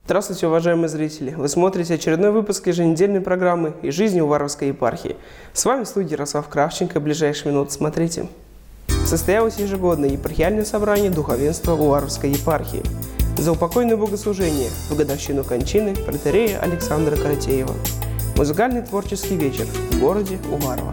Здравствуйте, уважаемые зрители! Вы смотрите очередной выпуск еженедельной программы «Из жизни Уваровской епархии». С вами в студии Ярослав Кравченко. В ближайшие минуты смотрите. Состоялось ежегодное епархиальное собрание духовенства Уваровской епархии за упокойное богослужение в годовщину кончины протоиерея Александра Каратеева. Музыкальный творческий вечер в городе Уварово.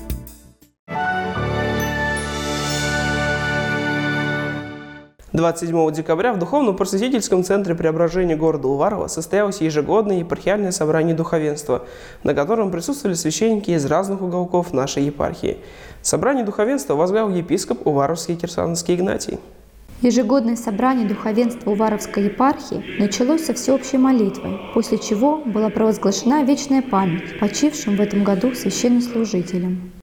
27 декабря в Духовно-просветительском центре преображения города Уварово состоялось ежегодное епархиальное собрание духовенства, на котором присутствовали священники из разных уголков нашей епархии. Собрание духовенства возглавил епископ Уваровский Кирсановский Игнатий. Ежегодное собрание духовенства Уваровской епархии началось со всеобщей молитвой, после чего была провозглашена вечная память почившим в этом году священнослужителям.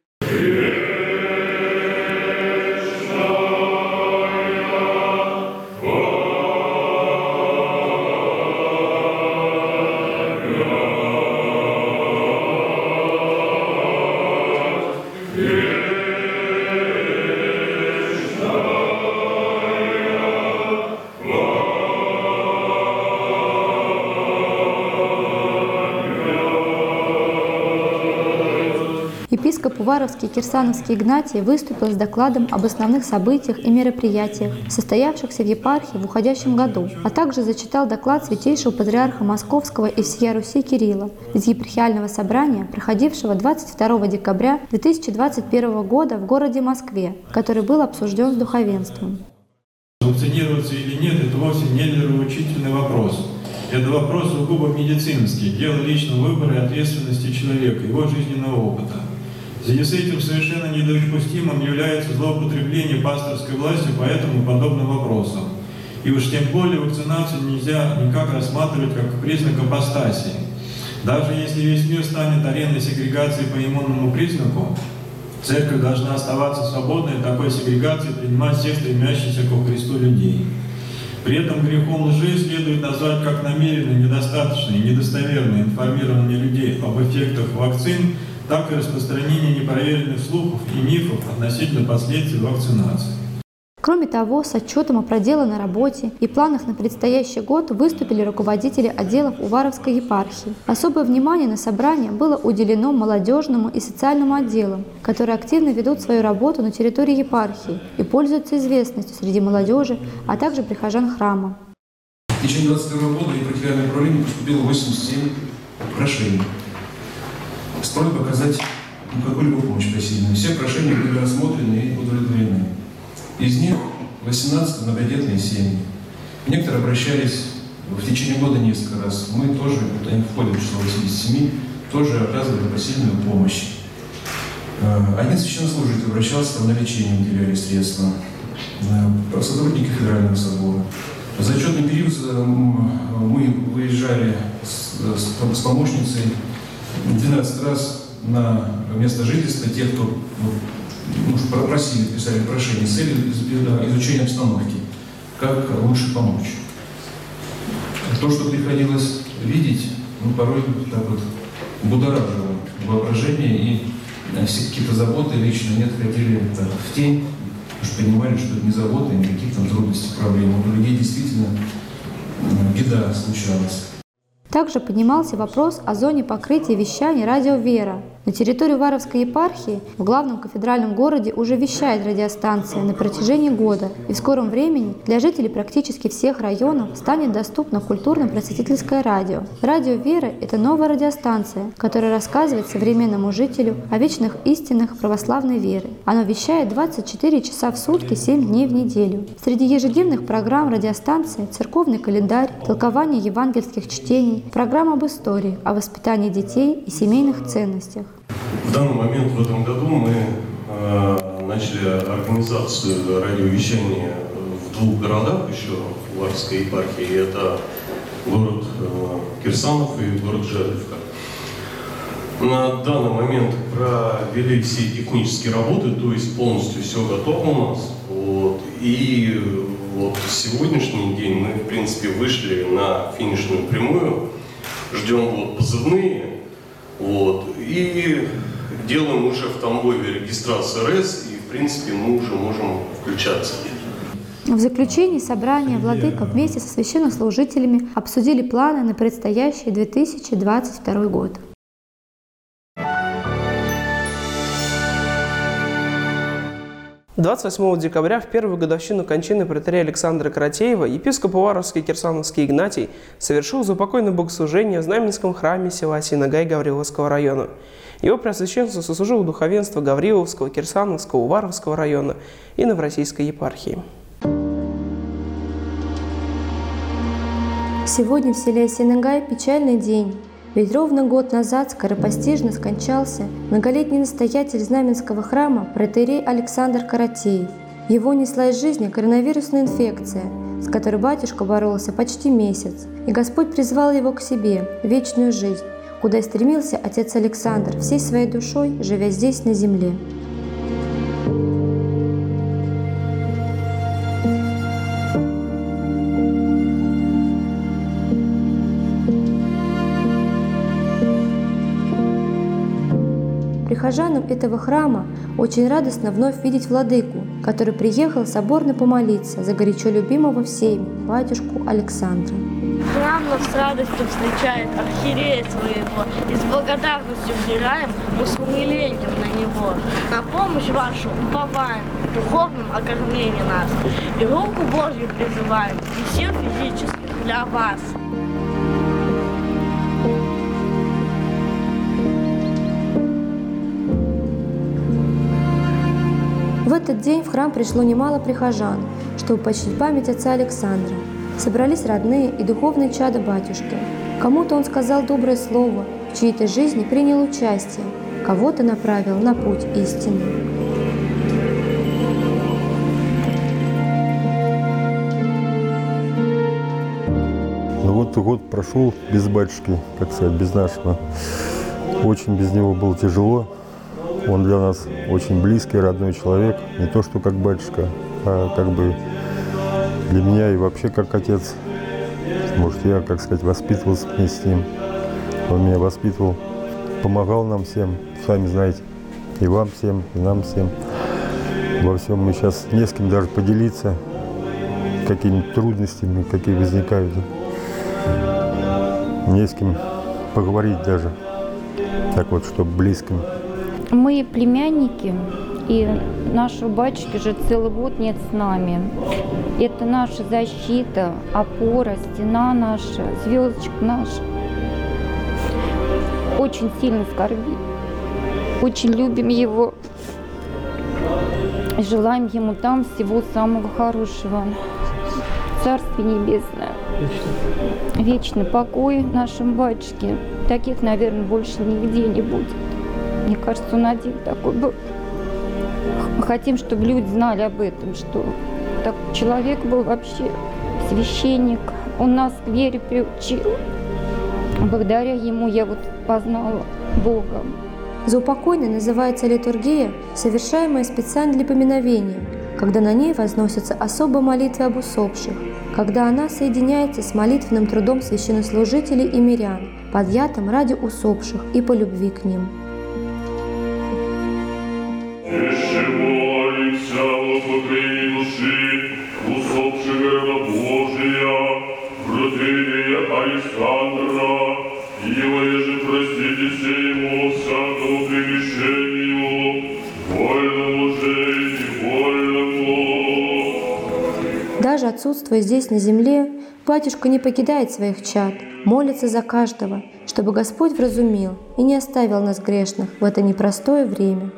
Епископ Уваровский Кирсановский Игнатий выступил с докладом об основных событиях и мероприятиях, состоявшихся в епархии в уходящем году, а также зачитал доклад святейшего патриарха Московского и всея Руси Кирилла из епархиального собрания, проходившего 22 декабря 2021 года в городе Москве, который был обсужден с духовенством. Вакцинироваться или нет – это вовсе не нравоучительный вопрос. Это вопрос сугубо медицинский, дело личного выбора и ответственности человека, его жизненного опыта. В связи с этим совершенно недопустимым является злоупотребление пасторской властью по этому подобным вопросам. И уж тем более вакцинацию нельзя никак рассматривать как признак апостасии. Даже если весь мир станет ареной сегрегации по иммунному признаку, церковь должна оставаться свободной от такой сегрегации, принимать всех стремящихся ко Христу людей. При этом грехом лжи следует назвать как намеренное, недостаточное, недостоверное информирование людей об эффектах вакцин, так и распространение непроверенных слухов и мифов относительно последствий вакцинации. Кроме того, с отчетом о проделанной работе и планах на предстоящий год выступили руководители отделов Уваровской епархии. Особое внимание на собрание было уделено молодежному и социальному отделам, которые активно ведут свою работу на территории епархии и пользуются известностью среди молодежи, а также прихожан храма. В течение 2022 года в епархиальное управление поступило 87 прошений с просьбой оказать какую-либо помощь посильную. Все прошения были рассмотрены и удовлетворены. Из них 18 многодетные семьи. Некоторые обращались в течение года несколько раз. Мы тоже, они входят в число 87, тоже оказывали посильную помощь. Один священнослужитель обращался, на лечение уделяли средства. Сотрудники Федерального собора. В зачетный период мы выезжали с помощницей 12 раз на место жительства тех, кто просили, писали прошение с целью изучения обстановки, как лучше помочь. То, что приходилось видеть, порой так вот будоражило воображение, и все какие-то заботы лично не отходили в тень, потому что понимали, что это не заботы, никаких там трудностей, проблем. У людей действительно беда случалась. Также поднимался вопрос о зоне покрытия вещания радио «Вера». На территории Уваровской епархии в главном кафедральном городе уже вещает радиостанция на протяжении года, и в скором времени для жителей практически всех районов станет доступно культурно-просветительское радио. Радио «Вера» — это новая радиостанция, которая рассказывает современному жителю о вечных истинах православной веры. Оно вещает 24 часа в сутки, 7 дней в неделю. Среди ежедневных программ радиостанции церковный календарь, толкование евангельских чтений, программа об истории, о воспитании детей и семейных ценностях. В данный момент в этом году мы начали организацию радиовещания в двух городах еще Уваровской епархии. Это город Кирсанов и город Жердевка. На данный момент провели все технические работы, то есть полностью все готово у нас. И сегодняшний день мы, в принципе, вышли на финишную прямую, ждем позывные, и делаем уже в Тамбове регистрацию РЭС, и, в принципе, мы уже можем включаться. В заключении собрания владыка вместе со священнослужителями обсудили планы на предстоящий 2022 год. – 28 декабря, в первую годовщину кончины протоиерея Александра Каратеева, епископ Уваровский Кирсановский Игнатий совершил заупокойное богослужение в Знаменском храме села Синагай Гавриловского района. Его преосвященство сослужил духовенство Гавриловского, Кирсановского, Уваровского района и Новороссийской епархии. Сегодня в селе Синагай печальный день. Ведь ровно год назад скоропостижно скончался многолетний настоятель Знаменского храма протоиерей Александр Каратеев. Его несла из жизни коронавирусная инфекция, с которой батюшка боролся почти месяц, и Господь призвал его к себе, в вечную жизнь, куда и стремился отец Александр всей своей душой, живя здесь, на земле. Прихожанам этого храма очень радостно вновь видеть владыку, который приехал соборно помолиться за горячо любимого всеми батюшку Александра. Храм нас с радостью встречает архиерея своего, и с благодарностью взираем мы с умилением на него. На помощь вашу уповаем, в духовном окормлении нас, и руку Божью призываем, и сил физических для вас. В этот день в храм пришло немало прихожан, чтобы почтить память отца Александра. Собрались родные и духовные чада батюшки. Кому-то он сказал доброе слово, в чьей-то жизни принял участие, кого-то направил на путь истины. Ну вот год прошел без батюшки, как сказать, без нашего. Очень без него было тяжело. Он для нас очень близкий, родной человек. Не то, что как батюшка, а как бы для меня и вообще как отец. Может, я, как сказать, воспитывался вместе с ним. Он меня воспитывал, помогал нам всем, сами знаете. И вам всем, и нам всем. Во всем мы сейчас не с кем даже поделиться, какими трудностями, какие возникают. Не с кем поговорить даже. Так вот, чтобы близким. Мы племянники, и нашего батюшки же целый год нет с нами. Это наша защита, опора, стена наша, звездочка наша. Очень сильно скорбим, очень любим его. Желаем ему там всего самого хорошего. Царствие небесное. Вечный покой нашим батюшке. Таких, наверное, больше нигде не будет. Мне кажется, он один такой был. Хотим, чтобы люди знали об этом, что такой человек был вообще священник. Он нас к вере приучил. Благодаря ему я вот познала Бога. Заупокойной называется литургия, совершаемая специально для поминовения, когда на ней возносятся особо молитвы об усопших, когда она соединяется с молитвенным трудом священнослужителей и мирян, подъятым ради усопших и по любви к ним. Александра, его еже простите ему всякому прегрешению, вольному же и невольному. Даже отсутствуя здесь на земле, батюшка не покидает своих чад, молится за каждого, чтобы Господь вразумил и не оставил нас грешных в это непростое время.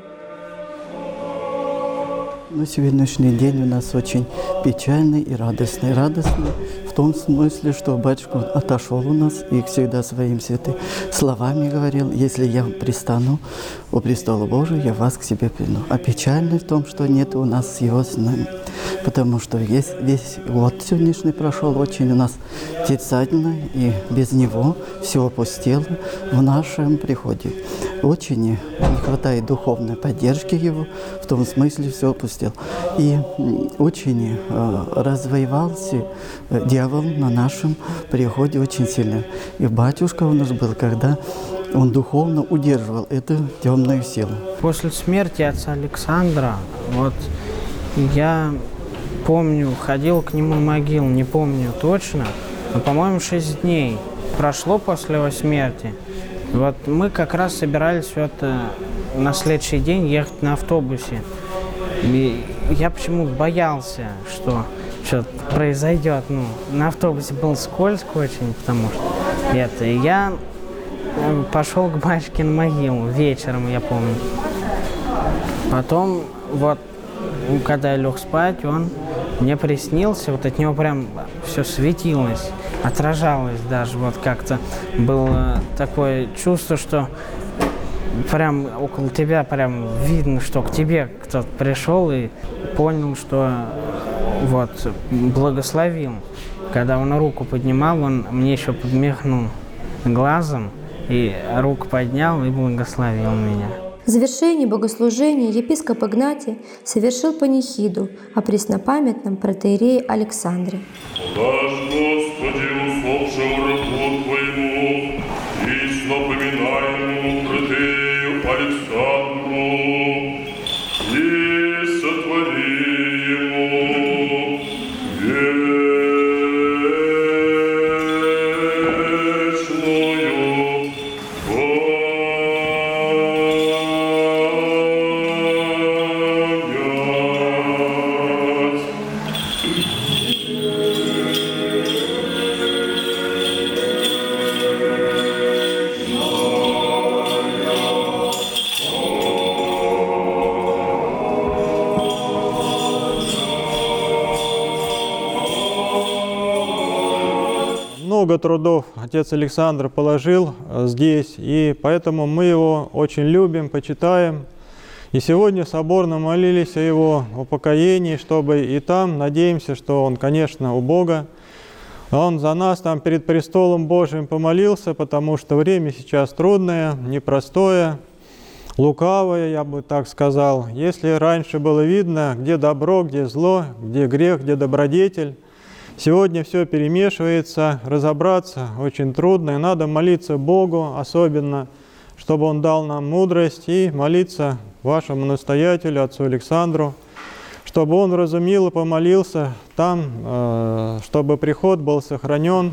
Но сегодняшний день у нас очень печальный и радостный. Радостный в том смысле, что батюшка отошел у нас и всегда своими святыми словами говорил: если я пристану у престола Божия, я вас к себе приду. А печальный в том, что нет у нас его с нами. Потому что весь год сегодняшний прошел очень у нас отрицательно, и без него все опустело в нашем приходе. Очень не хватает духовной поддержки его, в том смысле все опустел. И очень развоевался дьявол на нашем приходе очень сильно. И батюшка у нас был, когда он духовно удерживал эту темную силу. После смерти отца Александра, вот я помню, ходил к нему на могилу, не помню точно, но, по-моему, 6 дней прошло после его смерти. Вот мы как раз собирались на следующий день ехать на автобусе. И я почему-то боялся, что что-то произойдет. Ну, на автобусе было скользко очень, потому что И я пошел к батюшке на могилу вечером, я помню. Потом, когда я лег спать, он мне приснился, от него прям все светилось, отражалось даже, как-то было такое чувство, что прям около тебя прям видно, что к тебе кто-то пришел и понял, что благословил. Когда он руку поднимал, он мне еще подмигнул глазом и руку поднял и благословил меня. В завершении богослужения епископ Игнатий совершил панихиду о преснопамятном протоиерее Александре. Дашь, Господи, усопшему рабу Твоему и напоминаемому протоиерею Александру, и сотвори ему Много трудов отец Александр положил здесь, и поэтому мы его очень любим, почитаем. И сегодня соборно молились о его упокоении, чтобы и там, надеемся, что он, конечно, у Бога. Он за нас там перед престолом Божьим помолился, потому что время сейчас трудное, непростое, лукавое, я бы так сказал. Если раньше было видно, где добро, где зло, где грех, где добродетель, сегодня все перемешивается, разобраться очень трудно, и надо молиться Богу особенно, чтобы Он дал нам мудрость, и молиться вашему настоятелю, отцу Александру, чтобы он вразумил и помолился там, чтобы приход был сохранен.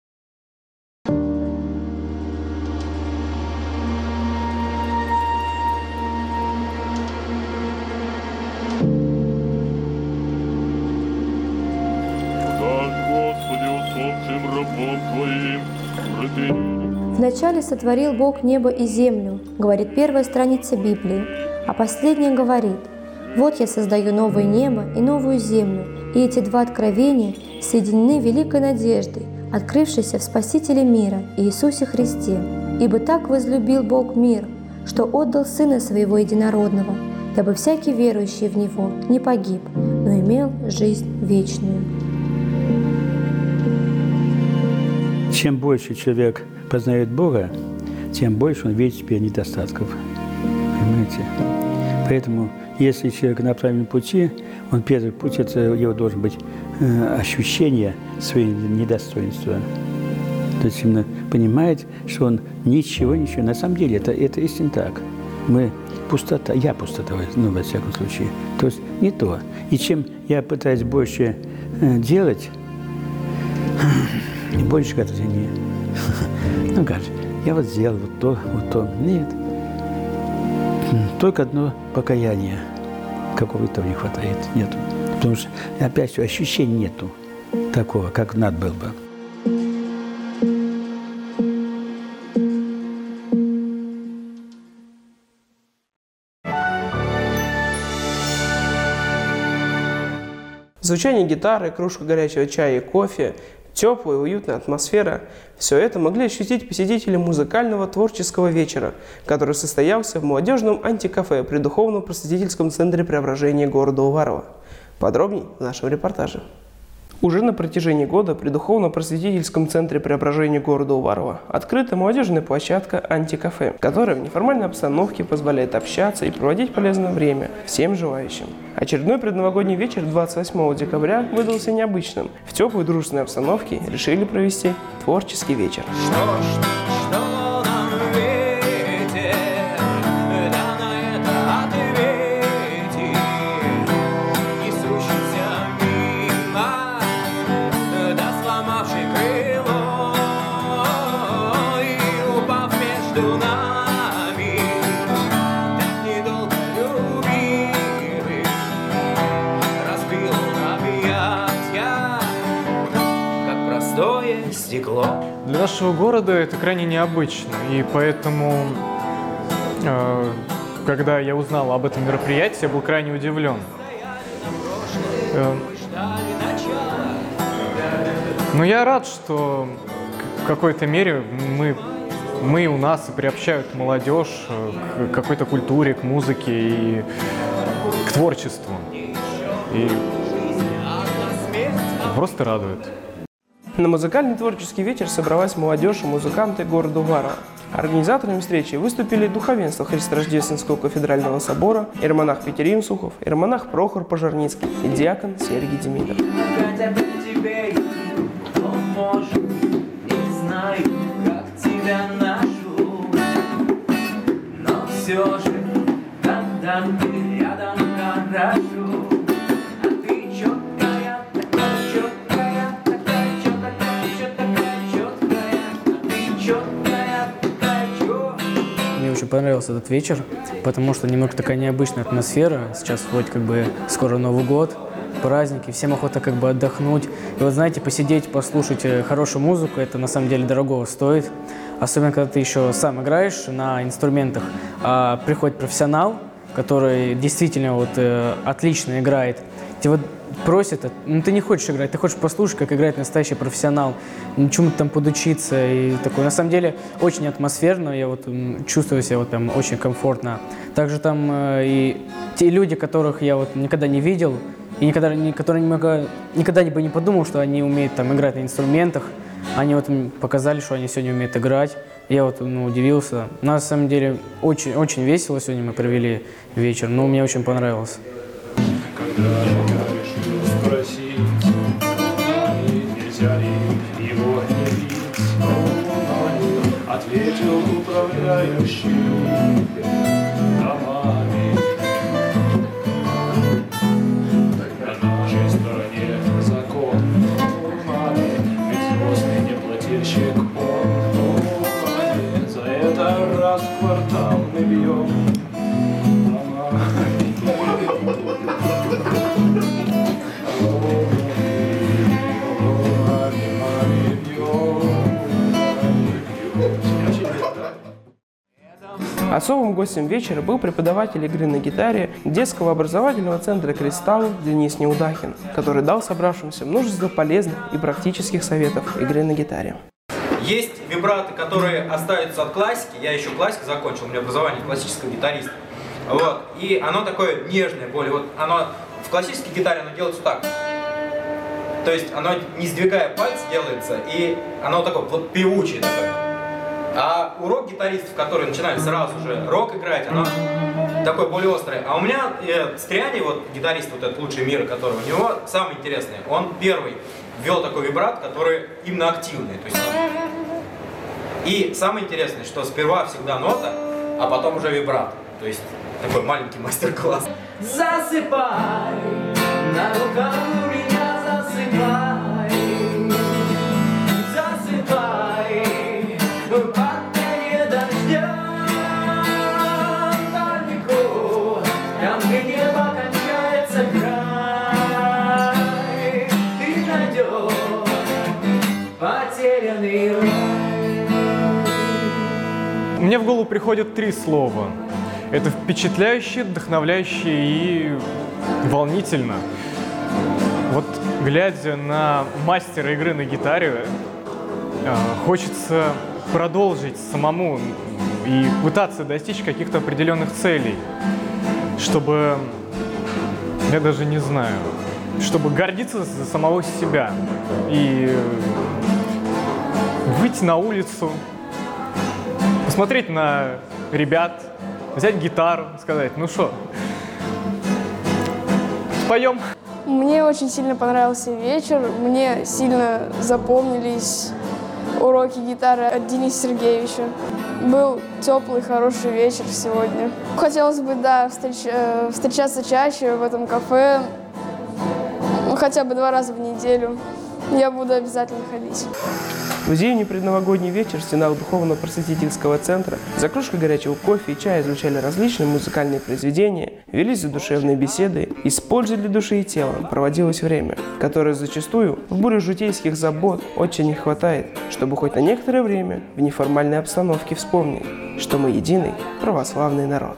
«Вначале сотворил Бог небо и землю», говорит первая страница Библии, а последняя говорит: «Вот я создаю новое небо и новую землю», и эти два откровения соединены великой надеждой, открывшейся в Спасителе мира Иисусе Христе. «Ибо так возлюбил Бог мир, что отдал Сына Своего Единородного, дабы всякий верующий в Него не погиб, но имел жизнь вечную». Чем больше человек познает Бога, тем больше он видит в себе недостатков. Понимаете? Поэтому, если человек на правильном пути, он первый путь, это его должен быть ощущение своего недостоинства. То есть именно понимает, что он ничего. На самом деле это истинно так. Мы пустота, я пустота, во всяком случае. То есть не то. И чем я пытаюсь больше делать, и больше как-то не. Ну как же, я сделал вот то. Нет. Только одно покаяние. Какого-то не хватает. Нету. Потому что опять ощущения нету такого, как надо было бы. Звучание гитары, кружка горячего чая и кофе, теплая и уютная атмосфера – все это могли ощутить посетители музыкального творческого вечера, который состоялся в молодежном антикафе при Духовно-просветительском центре преображения города Уварово. Подробней в нашем репортаже. Уже на протяжении года при Духовно-просветительском центре преображения города Уварово открыта молодежная площадка «Антикафе», которая в неформальной обстановке позволяет общаться и проводить полезное время всем желающим. Очередной предновогодний вечер 28 декабря выдался необычным. В теплой дружественной обстановке решили провести творческий вечер. между нами так недолго любили, разбил на объятья, как простое стекло. Для нашего города это крайне необычно, и поэтому, когда я узнал об этом мероприятии, я был крайне удивлен. Но я рад, что в какой-то мере мы у нас приобщают молодежь к какой-то культуре, к музыке и к творчеству. И просто радует. На музыкальный творческий вечер собралась молодежь и музыканты города Уварова. Организаторами встречи выступили духовенство Христорождественского кафедрального собора, иеромонах Петерим Сухов, иеромонах Прохор Пожарницкий и диакон Сергий Демидов. Мне очень понравился этот вечер, потому что немного такая необычная атмосфера. Сейчас вроде как бы скоро Новый год, праздники, всем охота как бы отдохнуть. И вот знаете, посидеть, послушать хорошую музыку, это на самом деле дорогого стоит. Особенно, когда ты еще сам играешь на инструментах, а приходит профессионал, который действительно вот отлично играет. Тебя вот просят, ну ты не хочешь играть, ты хочешь послушать, как играет настоящий профессионал, чему-то там подучиться и такое. На самом деле очень атмосферно, я вот чувствую себя вот прям очень комфортно. Также там и те люди, которых я вот никогда не видел, и которые никогда бы не подумал, что они умеют там играть на инструментах, они вот показали, что они сегодня умеют играть. Я вот удивился. На самом деле очень, очень весело сегодня мы провели вечер, но мне очень понравилось. Спросить, нельзя ли его не видеть, ответил управляющий домами. На нашей стороне закон, ведь звездный неплательщик он, за это раз в квартал мы бьем. Особым гостем вечера был преподаватель игры на гитаре детского образовательного центра «Кристалл» Денис Неудахин, который дал собравшимся множество полезных и практических советов игры на гитаре. Есть вибраты, которые остаются от классики. Я еще классику закончил, у меня образование классического гитариста. Вот. И оно такое нежное, более. Вот оно в классической гитаре оно делается так. То есть оно не сдвигая пальцы делается, и оно такое вот певучее такое. А у рок-гитаристов, которые начинали сразу же рок играть, оно такое более острое. А у меня Стриани, вот гитарист вот этот лучший мира, который у него самый интересный, он первый ввел такой вибрат, который именно активный. То есть, и самое интересное, что сперва всегда нота, а потом уже вибрат. То есть такой маленький мастер-класс. Засыпай, на руках у меня засыпай, засыпай, под пение дождя, далеко, там где небо кончается край, ты найдешь потерянный рай. Мне в голову приходят 3 слова. Это впечатляюще, вдохновляюще и волнительно. Вот глядя на мастера игры на гитаре, хочется продолжить самому и пытаться достичь каких-то определенных целей, чтобы, я даже не знаю, чтобы гордиться за самого себя и выйти на улицу, посмотреть на ребят, взять гитару, сказать, ну что, споем? Мне очень сильно понравился вечер, мне сильно запомнились уроки гитары от Дениса Сергеевича. Был теплый, хороший вечер сегодня. Хотелось бы, да, встречаться чаще в этом кафе, хотя бы 2 раза в неделю. Я буду обязательно ходить. В зимний предновогодний вечер в стенах духовно-просветительского центра за кружкой горячего кофе и чая звучали различные музыкальные произведения, велись задушевные беседы, и с пользой для души и тела проводилось время, которое зачастую в бурю житейских забот очень не хватает, чтобы хоть на некоторое время в неформальной обстановке вспомнить, что мы единый православный народ.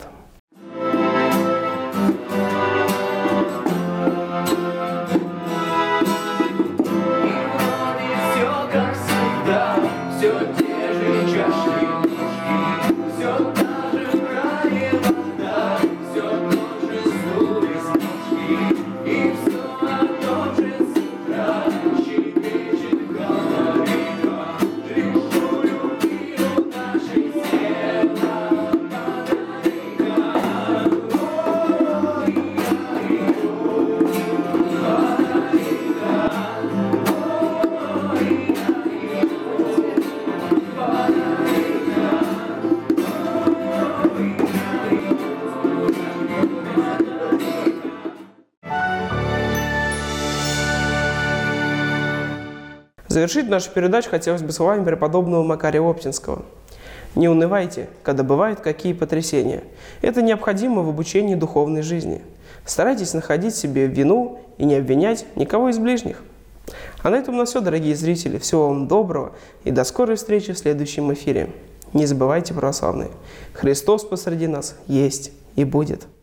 Завершить нашу передачу хотелось бы словами преподобного Макария Оптинского. Не унывайте, когда бывают какие потрясения. Это необходимо в обучении духовной жизни. Старайтесь находить себе вину и не обвинять никого из ближних. А на этом у нас все, дорогие зрители. Всего вам доброго и до скорой встречи в следующем эфире. Не забывайте, православные, Христос посреди нас есть и будет.